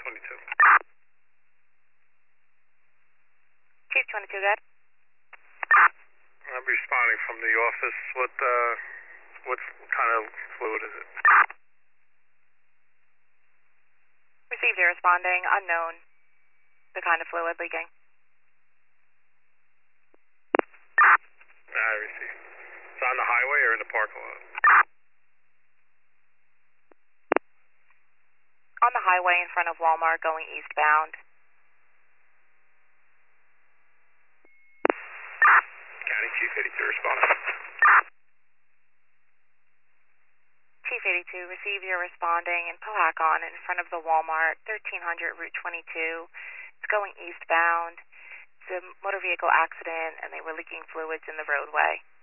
22. Chief 22, good. I'm responding from the office. What kind of fluid is it? Received, you're responding. Unknown. The kind of fluid leaking. I received. It's on the highway or in the parking lot? On the highway in front of Walmart going eastbound. County Chief 82 responding. Chief 82, receive your responding in Palawan in front of the Walmart, 1300 Route 22. It's going eastbound. It's a motor vehicle accident and they were leaking fluids in the roadway.